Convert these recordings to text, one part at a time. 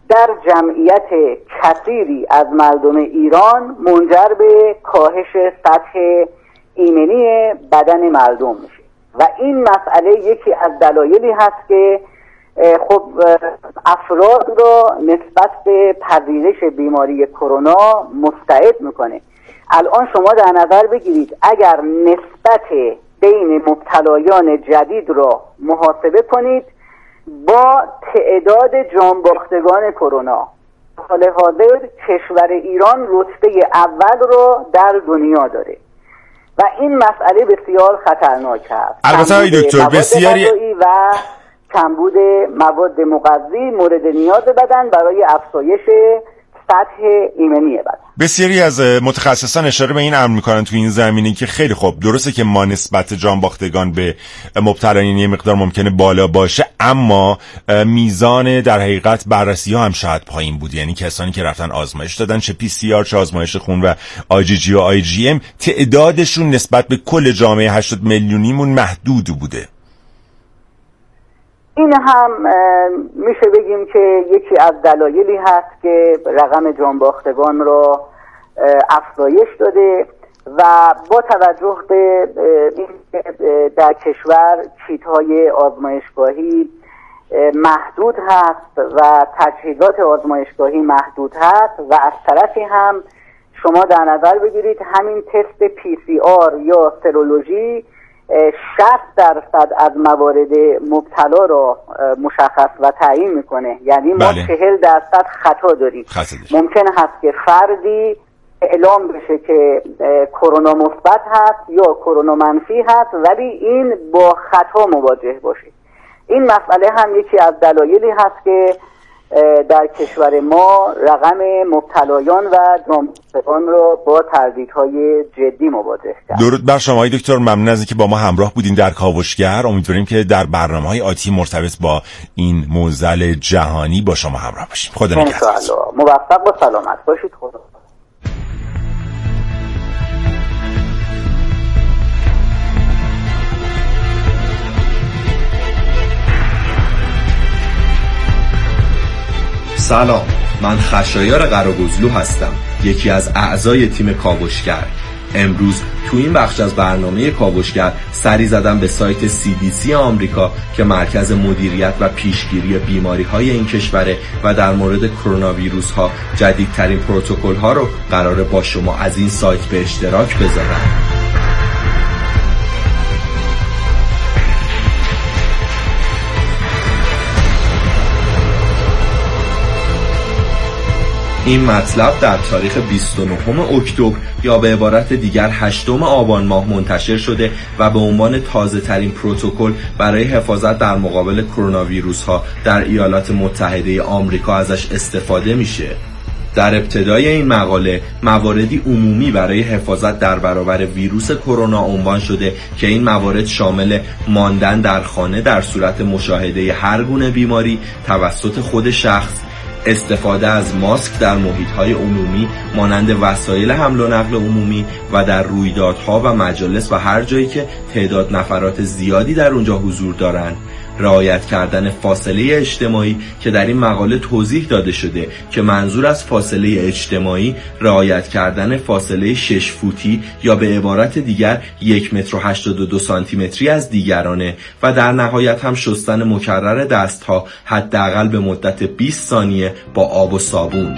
در جمعیت کثیری از مردم ایران منجر به کاهش سطح ایمنی بدن مردم میشه و این مسئله یکی از دلایلی هست که خب افراد را نسبت به پذیرش بیماری کرونا مستعد میکنه. الان شما در نظر بگیرید اگر نسبت بین مبتلایان جدید را محاسبه کنید با تعداد جانباختگان کرونا، حال حاضر کشور ایران رتبه اول را در دنیا داره و این مسئله بسیار خطرناک است. البته دکتر بسیاری و کمبود مواد مغذی مورد نیاز بدن برای افزایش سطح ایمنی بدن. بسیاری از متخصصان اشاره به این امر میکنن تو این زمینه که خیلی خوب درسته که ما نسبت جانباختگان به مبتلایان یه مقدار ممکنه بالا باشه، اما میزان در حقیقت بررسی ها هم شاید پایین بود. یعنی کسانی که رفتن آزمایش دادن، چه PCR چه آزمایش خون و IgG و IgM، تعدادشون نسبت به کل جامعه 80 میلیونیمون محدود بوده. این هم میشه بگیم که یکی از دلایلی هست که رقم جانباختگان را افزایش داده و با توجه به در کشور کیت‌های آزمایشگاهی محدود هست و تجهیزات آزمایشگاهی محدود هست و از طرفی هم شما در نظر بگیرید همین تست PCR یا سرولوژی 60% از موارد مبتلا را مشخص و تعیین میکنه. یعنی ما 40% خطا داریم. ممکن هست که فردی اعلام بشه که کرونا مثبت هست یا کرونا منفی هست ولی این با خطا مواجه باشه. این مسئله هم یکی از دلایلی هست که در کشور ما رقم مبتلایان و جانباختگان را با تردیدهای جدی مواجه کرد. درود بر شما دکتر، ممنون از اینکه با ما همراه بودین در کاوشگر. امیدواریم که در برنامه‌های آتی مرتبط با این معضل جهانی با شما همراه باشیم. خدا نگهدار. موفق و سلامت باشید. خدا. سلام، من خشایار قراگزلو هستم، یکی از اعضای تیم کاوشگر. امروز تو این بخش از برنامه کاوشگر سری زدم به سایت CDC آمریکا که مرکز مدیریت و پیشگیری بیماری‌های این کشوره و در مورد کرونا ویروس ها جدیدترین پروتکل ها رو قراره با شما از این سایت به اشتراک بذارم. این مطلب در تاریخ 29 اکتبر یا به عبارت دیگر 8 آبان ماه منتشر شده و به عنوان تازه ترین پروتکل برای حفاظت در مقابل کرونا ویروس ها در ایالات متحده آمریکا ازش استفاده میشه. در ابتدای این مقاله مواردی عمومی برای حفاظت در برابر ویروس کرونا عنوان شده که این موارد شامل ماندن در خانه در صورت مشاهده هر گونه بیماری توسط خود شخص، استفاده از ماسک در محیط‌های عمومی مانند وسایل حمل و نقل عمومی و در رویدادها و مجالس و هر جایی که تعداد نفرات زیادی در اونجا حضور دارند، رعایت کردن فاصله اجتماعی که در این مقاله توضیح داده شده که منظور از فاصله اجتماعی رعایت کردن فاصله 6 فوتی یا به عبارت دیگر 1.82 سانتیمتری از دیگرانه و در نهایت هم شستن مکرر دستها حداقل به مدت 20 ثانیه با آب و صابون.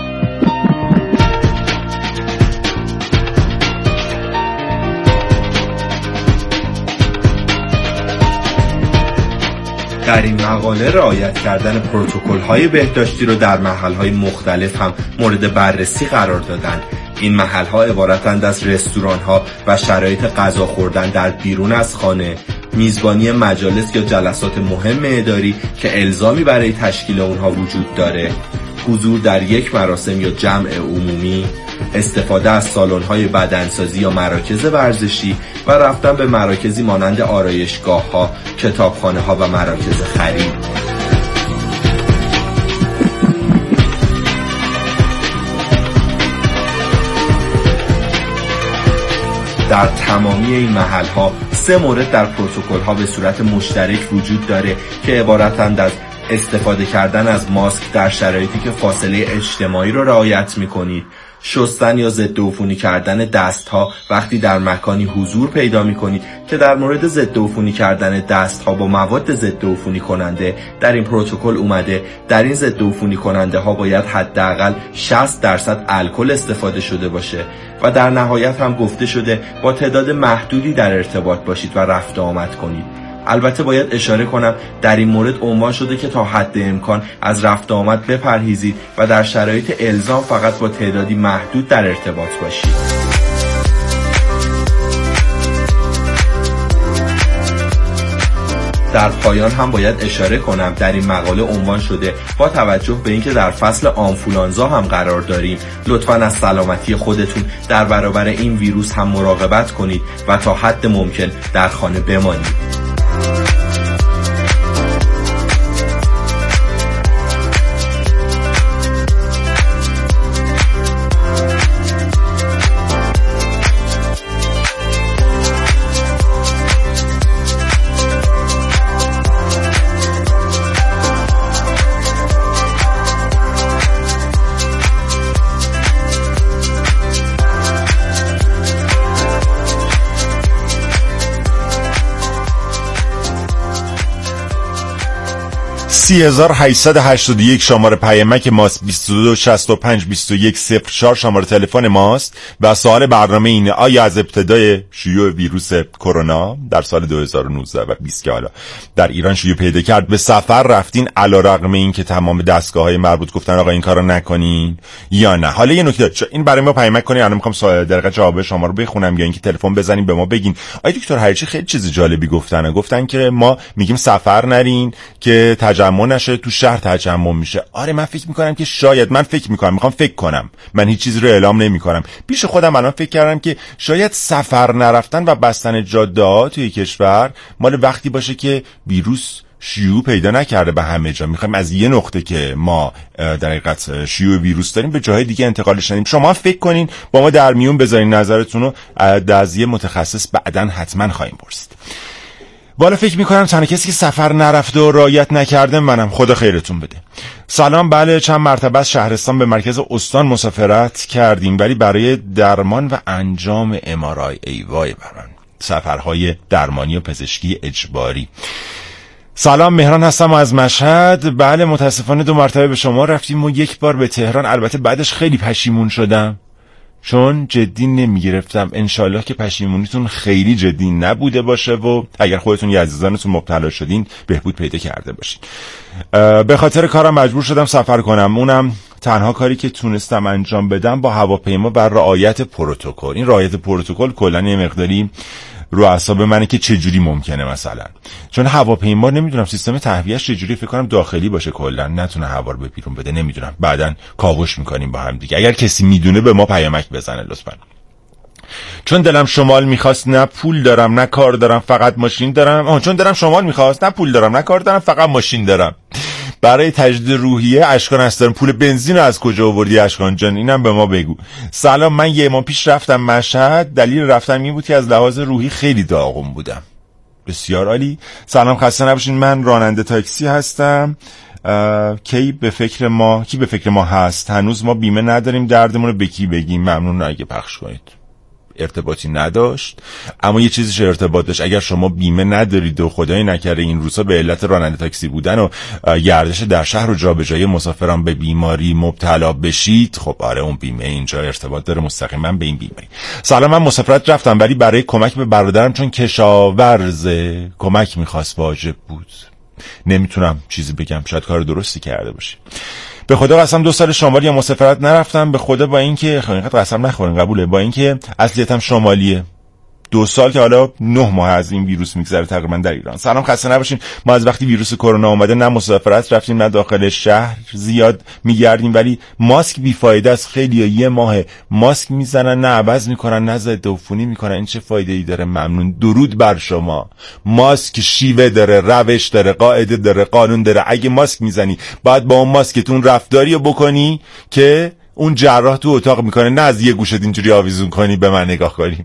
در این مقاله رعایت کردن پروتکل‌های بهداشتی رو در محل‌های مختلف هم مورد بررسی قرار دادن. این محل‌ها عبارتند از رستوران‌ها و شرایط غذا خوردن در بیرون از خانه، میزبانی مجالس یا جلسات مهم اداری که الزامی برای تشکیل اونها وجود داره، حضور در یک مراسم یا جمع عمومی، استفاده از سالن‌های بدنسازی یا مراکز ورزشی و رفتن به مراکزی مانند آرایشگاه‌ها، کتابخانه‌ها و مراکز خرید. در تمامی این محل‌ها 3 مورد در پروتکل‌ها به صورت مشترک وجود داره که عبارتند از استفاده کردن از ماسک در شرایطی که فاصله اجتماعی رو رعایت می‌کنید، شستن یا ضد عفونی کردن دست‌ها وقتی در مکانی حضور پیدا می‌کنید که در مورد ضد عفونی کردن دست‌ها با مواد ضد عفونی کننده در این پروتکل اومده. در این ضد عفونی کننده ها باید حداقل 60% الکل استفاده شده باشه و در نهایت هم گفته شده با تعداد محدودی در ارتباط باشید و رفت و آمد کنید. البته باید اشاره کنم در این مورد عنوان شده که تا حد امکان از رفت و آمد بپرهیزید و در شرایط الزام فقط با تعدادی محدود در ارتباط باشید. در پایان هم باید اشاره کنم در این مقاله عنوان شده با توجه به اینکه در فصل آنفولانزا هم قرار داریم، لطفاً از سلامتی خودتون در برابر این ویروس هم مراقبت کنید و تا حد ممکن در خانه بمانید. $30,881 شماره پیامک ماست، 22652104 شماره تلفن ماست و سوال برنامه اینه: آیا از ابتدای شیوع ویروس کرونا در سال 2019 و 20 که حالا در ایران شیوع پیدا کرد به سفر رفتین علیرغم این که تمام دستگاه‌های مربوط گفتن آقا این کارو نکنین یا نه؟ حالا یه نکته، این برای ما پیامک کنین، الان می‌خوام دقیقاً جواب شما رو بخونم یا اینکه تلفن بزنین به ما بگین آقا دکتر هرچی خیلی چیز جالبی گفتن که ما میگیم سفر نرین که تجمع نشه، تو شهر تجمع میشه. آره من فکر میکنم که شاید، میخوام فکر کنم، من هیچ چیزی رو اعلام نمیکنم، پیش خودم الان فکر کردم که شاید سفر نرفتن و بستن جاده‌ها توی کشور مال وقتی باشه که ویروس شیوع پیدا نکرده به همه جا. میخوایم از یه نقطه که ما در حقیقت شیوع ویروس داریم به جاهای دیگه انتقالش ندیم. شما فکر کنین، با ما در میون بذارین نظرتون رو، از یه متخصص بعداً حتما خواهیم پرسید. والا فکر میکنم تنها کسی که سفر نرفته و رعایت نکرده منم. خدا خیرتون بده. سلام، بله چند مرتبه از شهرستان به مرکز استان مسافرت کردیم ولی برای درمان و انجام MRI. ای وای بر من، سفرهای درمانی و پزشکی اجباری. سلام، مهران هستم از مشهد. بله متاسفانه 2 مرتبه به شما رفتیم و 1 بار به تهران. البته بعدش خیلی پشیمون شدم چون جدی نمیگرفتم. انشالله که پشیمونیتون خیلی جدی نبوده باشه و اگر خودتون یا عزیزانتون مبتلا شدین بهبود پیدا کرده باشین. به خاطر کارم مجبور شدم سفر کنم، اونم تنها کاری که تونستم انجام بدم با هواپیما بر رعایت پروتکل. این رعایت پروتکل کلا یه مقداری رو اعصاب منه که چجوری ممکنه مثلا، چون هواپیما نمیدونم سیستم تهویه‌اش چجوری، فکر کنم داخلی باشه کلا، نتونه هوا رو به بیرون بده. نمیدونم، بعدن کاوش میکنیم با هم دیگه. اگر کسی میدونه به ما پیامک بزنه لطفا. چون دلم شمال میخواست، نه پول دارم نه کار دارم فقط ماشین دارم. چون دلم شمال میخواست، نه پول دارم نه کار دارم فقط ماشین دارم. برای تجدید روحیه اشکان هستم. پول بنزین رو از کجا آوردی اشکان جان؟ اینم به ما بگو. سلام، من 1 ماه پیش رفتم مشهد. دلیل رفتن این بود که از لحاظ روحی خیلی داغون بودم. بسیار عالی. سلام، خسته نباشین. من راننده تاکسی هستم. کی به فکر ما هست؟ هنوز ما بیمه نداریم، دردمون رو به کی بگیم؟ ممنون اگه پخش کنید. ارتباطی نداشت، اما یه چیزیش ارتباط داشت. اگر شما بیمه ندارید و خدای نکرده این روزا به علت راننده تاکسی بودن و گردش در شهر و جابجایی مسافران به بیماری مبتلا بشید، خب آره اون بیمه اینجا ارتباط داره مستقیما به این بیماری. سلام، من مسافرت رفتم ولی برای کمک به برادرم چون کشاورزه کمک میخواست، واجب بود. نمیتونم چیزی بگم، شاید کار درستی کرده باشه. به خدا قسم 2 سال شمالی یا مسافرت نرفتم. به خدا با اینکه خیلیت قسم نخورین قبوله، با اینکه اصلیتم شمالیه. 2 سال که حالا 9 ماه از این ویروس میگذره تقریبا در ایران. سلام، خسته نباشین. ما از وقتی ویروس کرونا اومده نه مسافرت رفتیم نه داخل شهر زیاد میگردیم، ولی ماسک بیفایده است. خیلی‌ها 1 ماه ماسک میزنن، نه عوض میکنن نه ضد عفونی میکنن. این چه فایده ای داره؟ ممنون، درود بر شما. ماسک شیوه داره، روش داره، قاعده داره، قانون داره. اگه ماسک میزنی باید با اون ماسکتون رفتاری بکنی که اون جراح تو اتاق میکنه، نه از یه گوشت اینجوری آویزون کنی به من نگاه کنی.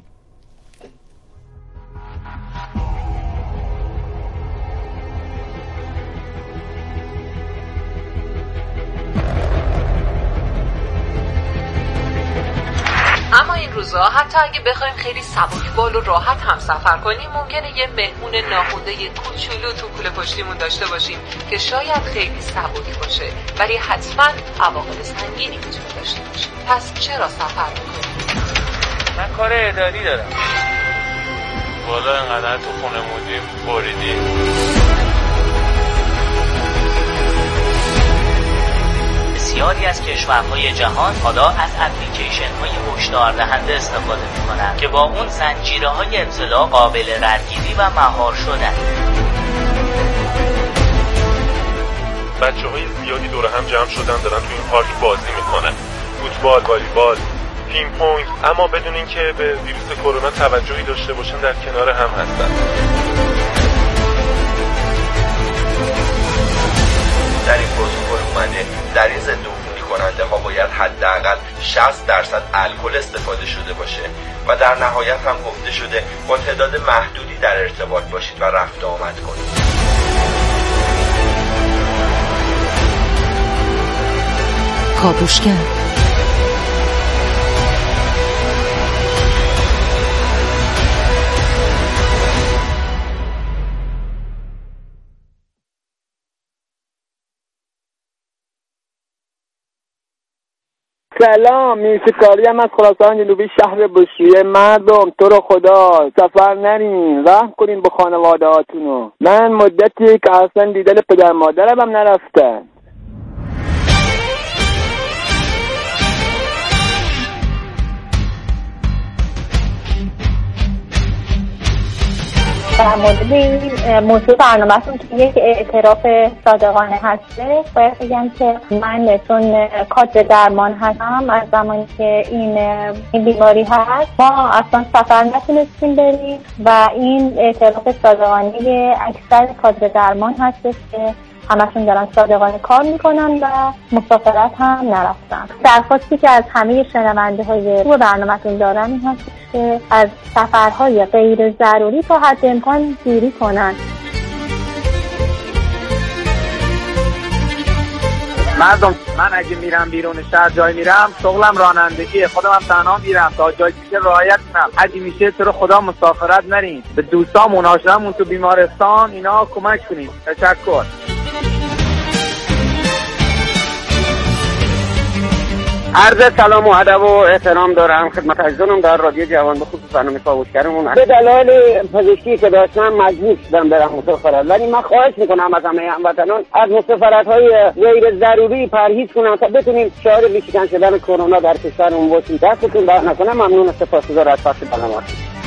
این روزا حتی اگه بخوایم خیلی سبکبال و راحت هم سفر کنیم ممکنه یه مهمون ناخوانده کوچولو تو کوله پشتیمون داشته باشیم که شاید خیلی سبک باشه ولی حتما عواقب سنگینی میتونه داشته باشه. پس چرا سفر میکنیم؟ من کار اداری دارم. والا انقدر تو خونه مودیم بریدیم. بسیاری از کشورهای جهان حالا از اپلیکیشن‌های هشدار دهنده استفاده می‌کنند که با اون زنجیره‌های اطلاع قابل ردگیری و مهار شدن. بچه‌های زیادی دور هم جمع شدن دارن تو این پارک بازی می‌کنن. فوتبال، والیبال، پینگ پونگ، اما بدون اینکه به ویروس کرونا توجهی داشته باشن در کنار هم هستن. در این پروتکل اومده در این ضد عفونی کننده ها باید حداقل 60% الکل استفاده شده باشه و در نهایت هم گفته شده با تعداد محدودی در ارتباط باشید و رفت آمد کنید. کاوشگر سلام، میرسکاری هم از خراسان جنوبی شهر بشریه. مردم تو رو خدا سفر نرین، رحم کنین به خانواده هاتونو. من مدتی که اصلا دیدن پدر مادرم هم نرفتن. در مورد این موضوع برنامه‌تون که یک اعتراف صادقانه هسته، باید بگم که من چون کادر درمان هستم از زمانی که این بیماری هست ما اصلا سفر نتونستیم بریم و این اعتراف صادقانه اکثر کادر درمان هستش که همشون دارن صادقانه کار میکنن و مسافرت هم نرفتن. درخواستی که از همه شنونده های تو برنامه‌تون دارم این هست که از سفرهای غیر ضروری تا حد امکان دوری کنن. مردم من اگه میرم بیرون شهر جای میرم شغلم رانندگیه، خودم هم تنها میرم تا جایی که رعایت کنم. اگه میشه تو رو خدا مسافرت نرین، به دوستامون آشنامون تو بیمارستان اینا کمک کنین. تشکر. عرض سلام و ادب و احترام دارم خدمت عزیزانم در رادیو جوان، به خصوص برنامه کاوشگرمون. به دلایل پزشکی که داشتم مجبور شدم برم مسافرت، ولی من خواهش میکنم از همه هموطنان از مسافرت‌های غیر ضروری پرهیز کنن تا بتونیم شاهد ریشه‌کن شدن کرونا در کشورمون باشیم. دستتون در نکنه. ممنون، سپاسگزار از پخش برنامه.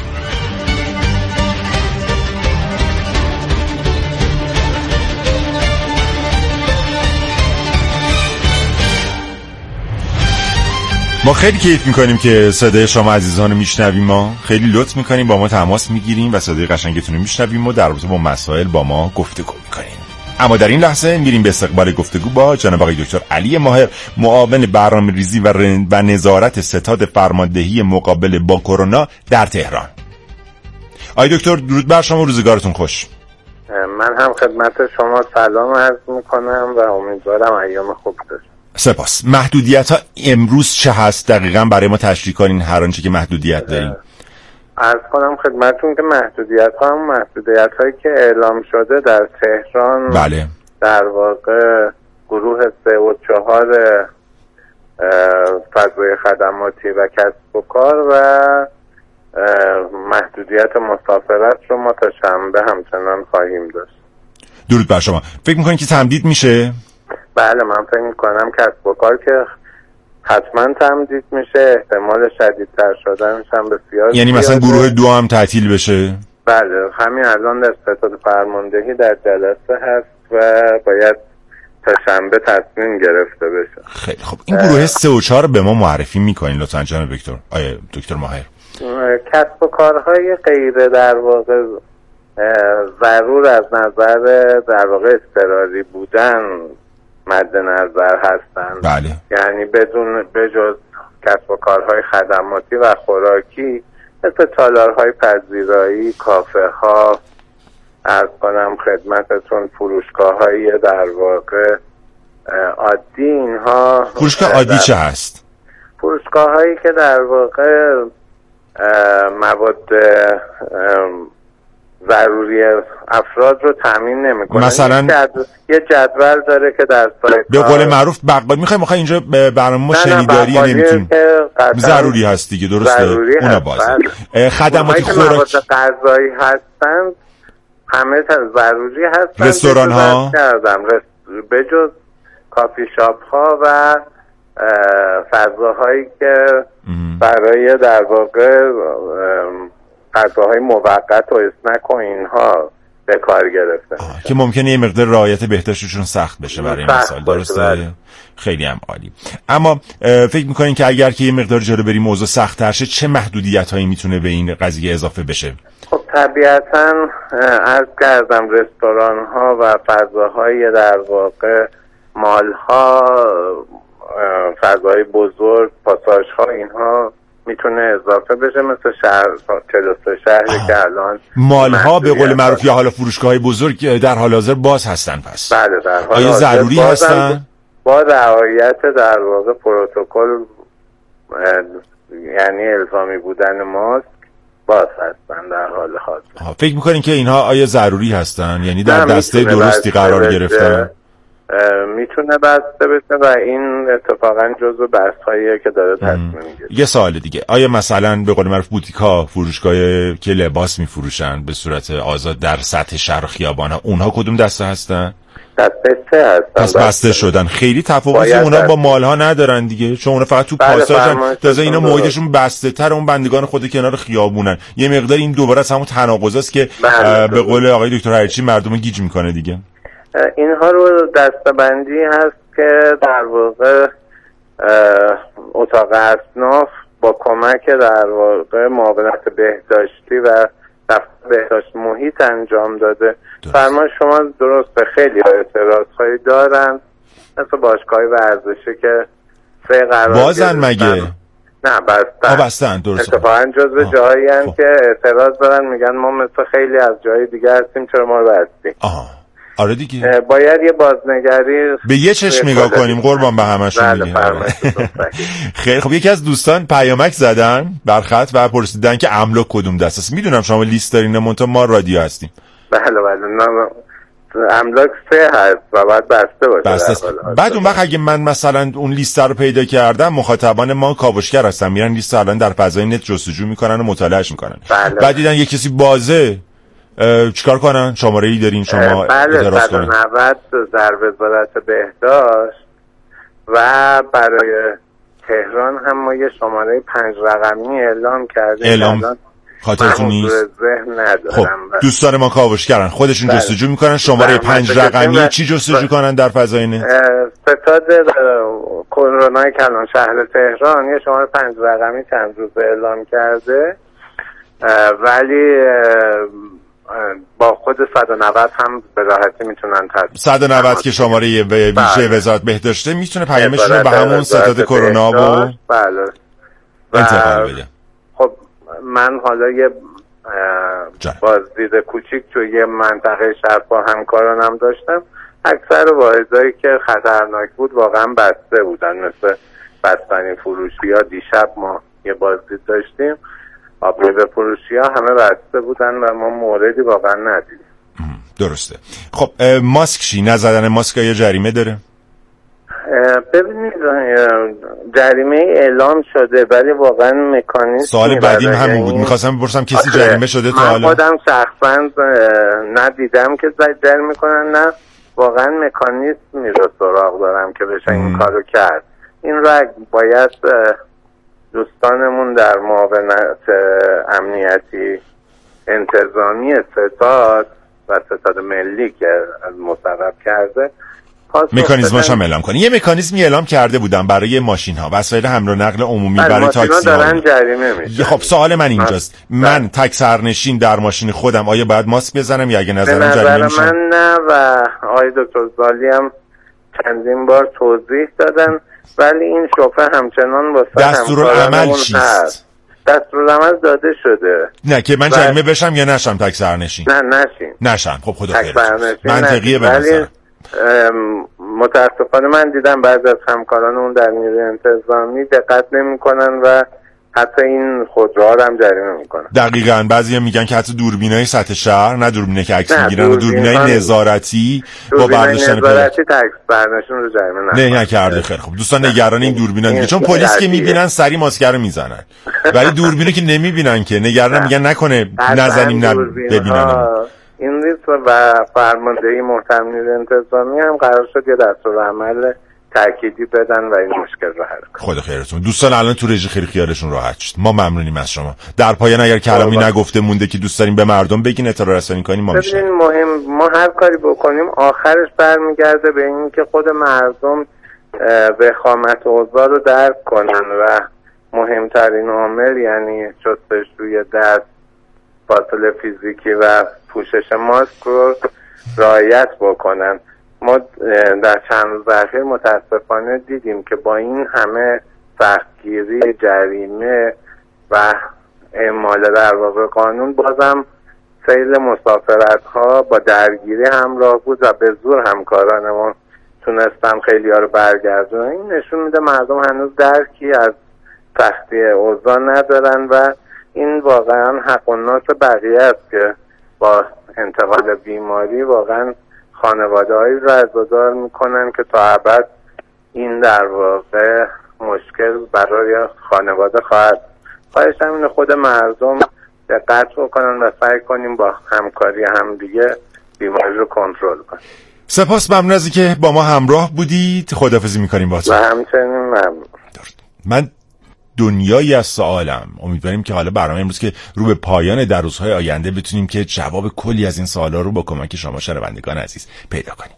ما خیلی کیف میکنیم که صدای شما عزیزان رو میشنویم. ما خیلی لطف میکنیم، با ما تماس میگیریم و صدای قشنگتون رو میشنویم و در رابطه با مسائل با ما گفتگو میکنیم. اما در این لحظه میریم به استقبال گفتگو با جناب آقای دکتر علی ماهر، معاون برنامه‌ریزی و نظارت ستاد فرماندهی مقابله با کرونا در تهران. آقای دکتر درود بر شما، روزگارتون خوش. من هم خدمت شما سلام عرض میکنم و امیدوارم ایام خوب باشه. سپاس. محدودیت ها امروز چه هست دقیقاً؟ برای ما تشریح کنین هر آنچه که محدودیت داریم. عرض کنم خدمتتون که محدودیت ها هم محدودیت هایی که اعلام شده در تهران. بله. در واقع گروه 3 و 4 فضای خدماتی و کسب و کار و محدودیت مسافرت رو ما تا شنبه همچنان خواهیم داشت. درود بر شما. فکر میکنین که تمدید میشه؟ بله، من فکر میکنم کسب و کار که حتما تمدید میشه، احتمال شدیدتر شدنش هم بسیار. یعنی مثلا گروه 2 هم تعطیل بشه؟ بله، همین الان در ستاد فرماندهی در جلسه هست و باید تا شنبه تصمیم گرفته بشه. خیلی خب، این گروه 3 و 4 به ما معرفی میکنین لطفا جناب دکتر؟ آیه دکتر ماهر. کسب و کارهای غیر در واقع ضرور از نظر در واقع اضطراری بودن مد نظر هستند. بله. یعنی بجز کسب و کارهای خدماتی و خوراکی مثل تالارهای پذیرایی، کافه ها، عرض کنم خدمتتون فروشگاه‌های در واقع عادی، اینها فروشگاه عادی چه هست؟ فروشگاه‌هایی که در واقع مواد ضروری افراد رو تامین نمی‌کنه. مثلا یه جدول داره که در سایت به قول معروف بقال می‌خوایم اینجا برنامه ما شنیداری نمی‌تونیم. ضروری هست دیگه، درسته؟ اونا بازه. خدمات خوراکی غذایی هستن، همه ضروری هستن. رستوران‌ها به جز کافی شاپ‌ها و فضاهایی که برای در واقع غذاهای موقت و اسنک و اینها به کار گرفته که ممکنه یه مقدار رعایت بهداشتشون سخت بشه برای مثال، درسته؟ خیلی هم عالی. اما فکر میکنین که اگر که یه مقدار جلو بریم موضوع سخت‌تر شه چه محدودیت‌هایی میتونه به این قضیه اضافه بشه؟ خب طبیعتاً عرض کردم رستوران‌ها و فضاهای در واقع مال‌ها، فضاهای بزرگ، پاساژها، اینها میتونه اضافه بشه، مثل شهر 43 شهری که الان مال‌ها به قول معروف یا حالا فروشگاه‌های بزرگ در حال حاضر باز هستن. پس بله، در حال آیا ضروری هستن؟ با رعایت در واقع پروتکل، یعنی الزامی بودن ماسک باز هستن در حال حاضر. فکر می‌کنین که اینها آیا ضروری هستن؟ یعنی در دسته درستی قرار گرفتن؟ میتونه بسته بشه و این اتفاقا جزو بحث‌هاییه که داره تصمیم میگیره. یه سوال دیگه، آیا مثلا به قول معروف بوتیک‌ها، فروشگاهایی که لباس میفروشن به صورت آزاد در سطح شهر و خیابان‌ها، اونها کدوم دسته هستن؟ دسته 3 هستن. پس بسته شدن. خیلی تفاوتی اونا با مال‌ها ندارن دیگه، چون اونا فقط تو پاساژن. تازه اینا محیطشون بسته-تر، اون بندگان خود کنار خیابونن. یه مقدار این دوباره از همون تناقضاست که به قول آقای دکتر هرچی مردم گیج میکنه دیگه. اینها رو دسته‌بندی هست که در واقع اتاق اصناف با کمک در واقع معاونت بهداشتی و دفتر بهداشت محیط انجام داده. فرمان شما درسته، خیلی اعتراض‌هایی دارن، مثل باشگاه ورزشی که 3 قرار بازن مگه؟ نه بستن. درسته. اتفاقا جزو جایی هستن که اعتراض دارن، میگن ما مثل خیلی از جای دیگه هستیم، چرا ما رو بستیم؟ آره دیگه، باید یه بازنگری به یه چشم نگاه کنیم قربان به همشون دیگه. خیلی خب، یکی از دوستان پیامک زدن بر خط و پرسیدن که املاک کدوم دست است. میدونم شما لیست دارین، منتها ما رادیو هستیم. بله املاک 3 هست و باید بسته باشه. بعد اون وقت اگه من مثلا اون لیست رو پیدا کردم، مخاطبان ما کاوشگر هستن، میرن لیست الان در فضای نت جستجو میکنن و مطالعهش میکنن. بعد دیدن یه کسی بازه، چیکار کنن؟ شماره‌ای دارین شما؟ بله، 190 در وزارت بهداشت و برای تهران هم ما یه شماره 5 رقمی اعلام کردیم. خاطرتون نیست؟ خب دوستان ما کاوشگرن، خودشون جستجو میکنن. شماره 5 رقمی چی جستجو کنن در فضای نت؟ ستاد کرونا کلان شهر تهران یه شماره 5 رقمی چند روز اعلام کرده، ولی با خود 190 هم به راحتی میتونن 190 که شماره ویژه وزارت بهداشته میتونه پیامشون رو به همون ستاد کرونا و انتقال بده. خب من حالا یه بازدید کوچیک توی یه منطقه شهر با همکارانم داشتم. اکثر واحدایی که خطرناک بود واقعا بسته بودن، مثل بستنی فروشی ها. دیشب ما یه بازدید داشتیم، آبمیوه فروشی ها همه بسته بودن و ما موردی واقعا ندیدیم. درسته. خب ماسک چی؟ نزدن ماسک یا جریمه داره؟ ببینید جریمه اعلام شده، ولی واقعا مکانیزم سوال بعدیم همین بود. میخواستم بپرسم کسی جریمه شده تا حالا؟ من خودم شخصا ندیدم که جریمه کنن، نه واقعا مکانیزمی رو سراغ دارم که بشه این کارو کرد. این رو باید دوستانمون در معاونت امنیتی انتظامی ستاد و ستاد ملی که مصوب کرده مکانیزماش هم اعلام کنه. یه مکانیزمی اعلام کرده بودم برای ماشین ها، وسایل حمل و نقل عمومی، برای تاکسی ها جریمه میشه. خب سوال من اینجاست، من تک سرنشین در ماشین خودم آیا باید ماسک بزنم یا اگه نظرم جریمه میشه؟ من نه، و آقای دکتر زالی هم چندین بار توضیح دادن، ولی این شبهه همچنان واسه دستورالعمل چیست؟ دستورالعمل داده شده. نه که من جریمه بشم یا نشم تک سرنشین؟ نه نشین. نشم. خب خدا خیرت. منطقیه به نظر. متاسفانه من دیدم بعضی از همکارانمون در نیروی انتظامی دقت نمی‌کنن و حتی این خودروها رو هم جریمه میکنن. دقیقاً بعضیا میگن که حتی دوربینای سطح شهر، نه دوربینه که عکس میگیرن، دوربینای نظارتی با برداشتن نظارتی عکس برداشتن رو جریمه نکرده. خیلی خوب دوستان نگران این دوربینا دیگه، چون پلیس که میبینن سری ماسکر رو میزنن، ولی دوربینو که نمیبینن که نگران میگن نکنه نزنیم ببینن. این ریسک و فرماندهی محترم نیروی انتظامی هم قرار شد یه دستورالعمل تأکیدی بدن و این مشکل رو حل کنن. خدا خیرتون. دوستان الان تو رژی خیلی خیالشون راحت شد. ما ممنونیم از شما. در پایان اگر کلامی نگفته مونده که دوست داریم به مردم بگین اطلاع رسانی کنیم ما میشه. مهم ما هر کاری بکنیم آخرش برمیگرده به این که خود مردم وخامت اوضاع رو درک کنن و مهمترین عامل یعنی شستشوی دست، فاصله فیزیکی و پوشش ماسک رو رعایت بکنن. ما در چند روز اخیر متاسفانه دیدیم که با این همه سختگیری، جریمه و اعمال در واقع قانون بازم سیل مسافرت ها با درگیری همراه بود و به زور همکارانمون تونستن خیلی ها رو برگردونن. این نشون میده مردم هنوز درکی از سختی اوضاع ندارن و این واقعا حق و ناس بقیه است که با انتقال بیماری واقعا خانواده‌هایی رو عزادار میکنن که تا ابد این در واقع مشکل برای خانواده خواهد. خواهشم اینه خود مردم دقت بکنن و سعی کنیم با همکاری همدیگه بیماری رو کنترل کنیم. سپاس، ممنون از اینکه با ما همراه بودید. خداحافظی میکنیم باهاتون. و همچنین ممنون. من دنیایی از سوالم. امیدواریم که حالا برنامه امروز که رو به پایان در روزهای آینده بتونیم که جواب کلی از این سوالا رو با کمک شما شنوندگان عزیز پیدا کنیم.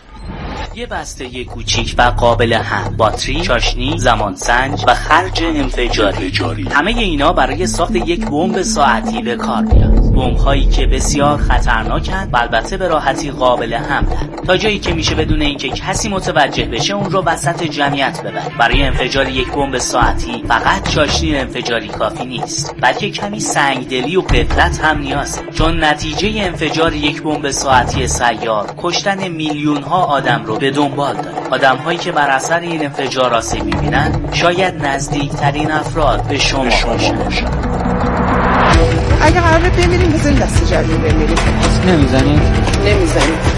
یه بسته کوچیک و قابل هم، باتری، چاشنی، زمانسنج و خرج انفجاری. همه اینا برای ساخت یک بمب ساعتی به کار میاد. بمب‌هایی که بسیار خطرناکن و البته به راحتی قابل حملن. تا جایی که میشه بدون اینکه کسی متوجه بشه اون رو وسط جمعیت ببره. برای انفجار یک بمب ساعتی فقط چاشنی انفجاری کافی نیست، بلکه کمی سنگدلی و غفلت هم نیازه. چون نتیجه انفجار یک بمب ساعتی سیار کشتن میلیون‌ها آدم رو به دنبال داره. آدم‌هایی که بر اثر این انفجار آسیب می‌بینن شاید نزدیکترین افراد به شما باشن. اگه قراره بمیریم بزنیم دست جمعی بمیریم. نمیزنیم.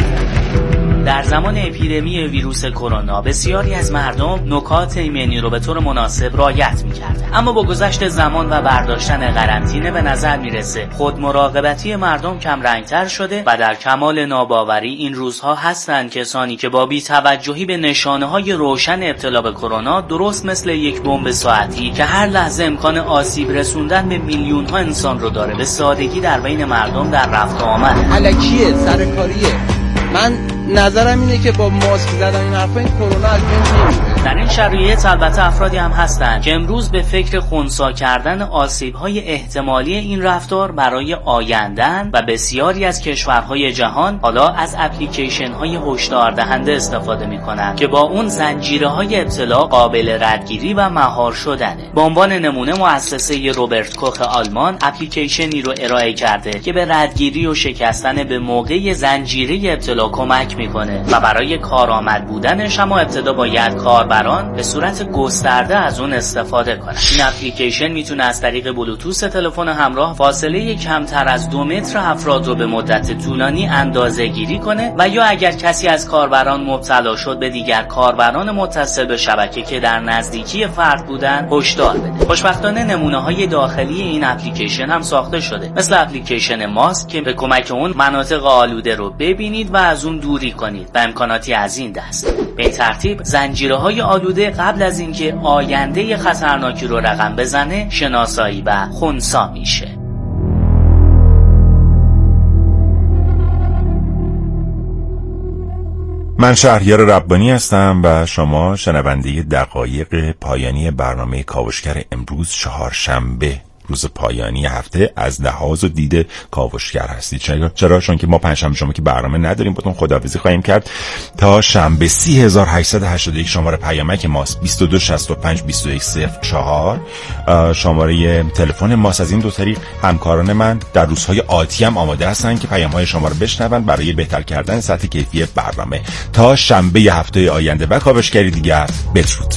در زمان اپیدمی ویروس کرونا بسیاری از مردم نکات ایمنی رو به طور مناسب رعایت می‌کردند، اما با گذشت زمان و برداشتن قرنطینه به نظر میرسه خود مراقبتی مردم کم رنگتر شده و در کمال ناباوری این روزها هستند کسانی که با بی‌توجهی به نشانه‌های روشن ابتلا به کرونا درست مثل یک بمب ساعتی که هر لحظه امکان آسیب رسوندن به میلیون‌ها انسان رو داره به سادگی در بین مردم در رفت و آمد. الکیه، سرکاریه. من نظرم اینه که با ماسک زدن این حرفا این کرونا از بین نمیره. در این شرایط البته افرادی هم هستند که امروز به فکر خنثی کردن آسیب‌های احتمالی این رفتار برای آینده‌اند و بسیاری از کشورهای جهان حالا از اپلیکیشن‌های هشدار دهنده استفاده می‌کنند که با اون زنجیره‌های ابتلا قابل ردگیری و مهار شدنه. به عنوان نمونه مؤسسه روبرت کوخ آلمان اپلیکیشنی رو ارائه کرده که به ردگیری و شکستن به موقع زنجیره ابتلا کمک میکنه و برای کارآمد بودنش هم ابتدا باید کاربران به صورت گسترده از اون استفاده کنن. این اپلیکیشن میتونه از طریق بلوتوث تلفن همراه فاصله کمتر از 2 متر افراد رو به مدت طولانی اندازه گیری کنه و یا اگر کسی از کاربران مبتلا شد به دیگر کاربران متصل به شبکه که در نزدیکی فرد بودن هشدار بده. خوشبختانه نمونه‌های داخلی این اپلیکیشن هم ساخته شده، مثل اپلیکیشن ماسک که به کمک اون مناطق آلوده رو ببینید و از اون دوری کنید و امکاناتی از این دست. به این ترتیب زنجیره‌های آلوده قبل از اینکه آینده خطرناکی رو رقم بزنه شناسایی و خنثی میشه. من شهریار ربانی هستم و شما شنونده دقایق پایانی برنامه کاوشگر امروز چهارشنبه روز پایانی هفته از لحاظ و دید کاوشگر هستید. چرا؟ چون که ما پنجشنبه شما که برنامه نداریم، باتون خداحافظی خواهیم کرد تا شنبه. 3881 شماره پیامک ماست، 2265 2104 شماره تلفن ماست. از این دو طریق همکاران من در روزهای آتی هم آماده هستن که پیام‌های شما رو بشنون برای بهتر کردن سطح کیفی برنامه. تا شنبه هفته آینده و کاوشگری دیگر، بدرود.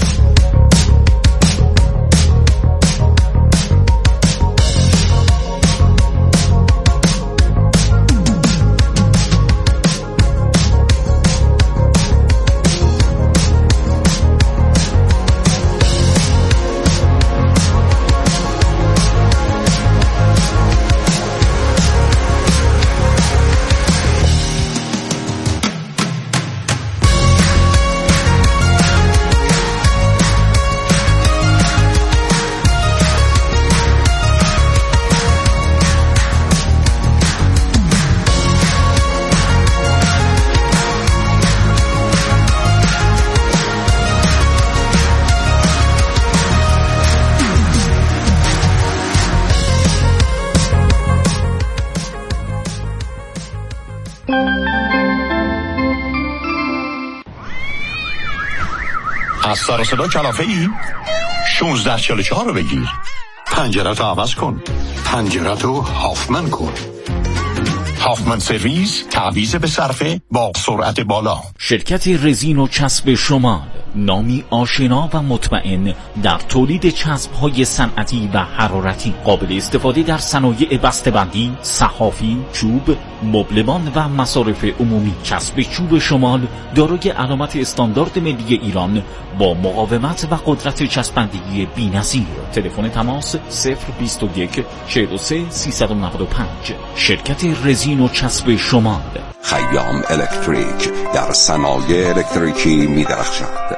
از سر صدا کلافه ای؟ 1644 رو بگیر. پنجره‌تو عوض کن. پنجره‌تو هافمن کن. هافمن سرویس، تعویض به صرفه با سرعت بالا. شرکت رزین و چسب شمال، نامی آشنا و مطمئن در تولید چسب‌های صنعتی و حرارتی، قابل استفاده در صنایع بسته‌بندی، صحافی، چوب، مبلمان و مصارف عمومی. چسب چوب شمال دارای علامت استاندارد ملی ایران با مقاومت و قدرت چسبندگی بی‌نظیر. تلفن تماس 021 43 395. شرکت رزین و چسب شمال. خیام الکتریک در صنایع الکتریکی می‌درخشد.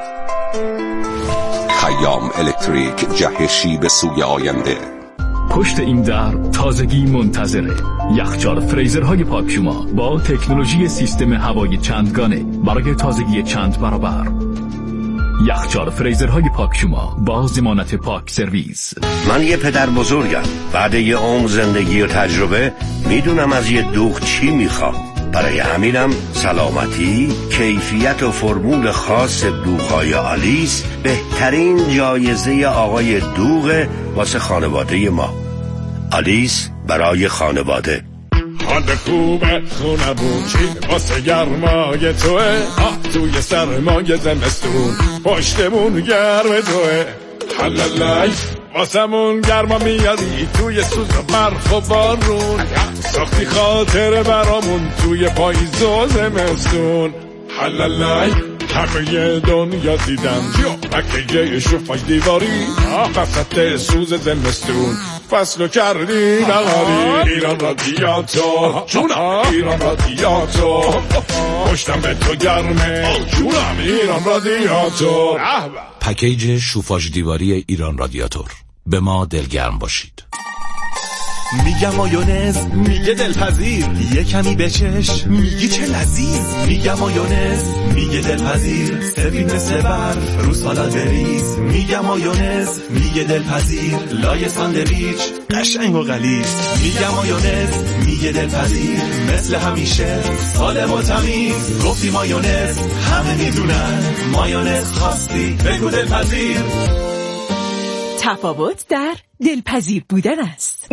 خیام الکتریک، جهشی به سوی آینده. پشت این در تازگی منتظره. یخچال فریزرهای پاکشوما با تکنولوژی سیستم هوای چندگانه برای تازگی چند برابر. یخچال فریزرهای پاکشوما با ضمانت پاک سرویس. من یه پدر بزرگم، بعد یه عمر زندگی و تجربه میدونم از یه دوغ چی میخوام. برای همینم سلامتی، کیفیت و فرمول خاص دوغ‌های آلیس بهترین جایزه آقای دوغ واسه خانواده ما. آلیس برای خانواده. حال خوبه خونمون چی واسه گرمای توه، توی سرمای زمستون پشتمون گرم توه. حلالای واسمون گرما میاری توی سوز و برف و بارون، ساختی خاطر برامون توی پاییز و زمستون. حلالای همه دنیا دیدم پکیجه شوفاژ دیواری وسط سوز زمستون، فصلو کردی نهاری. ایران رادیاتور جونم، ایران رادیاتور پشتم به تو گرمه جونم، ایران رادیاتور. پکیج شوفاژ دیواری ایران رادیاتور، به ما دلگرم باشید. میگم مایونز، میگه دلپذیر، یه کمی بچش، میگی چه لذیذ. میگم مایونز، میگه دلپذیر، سفید مثل برف رو سالاد بریز. میگم مایونز، میگه دلپذیر، لای ساندویچ قشنگ و غلیظ. میگم مایونز، میگه دلپذیر، مثل همیشه سالم و تمیز. گفتی مایونز، همه میدونن مایونز خواستی بگو دلپذیر. تفاوت در دلپذیر بودن است.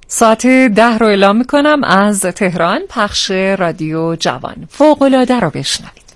ساعت 10 رو اعلام میکنم از تهران. پخش رادیو جوان، فوق‌العاده رو بشنوید.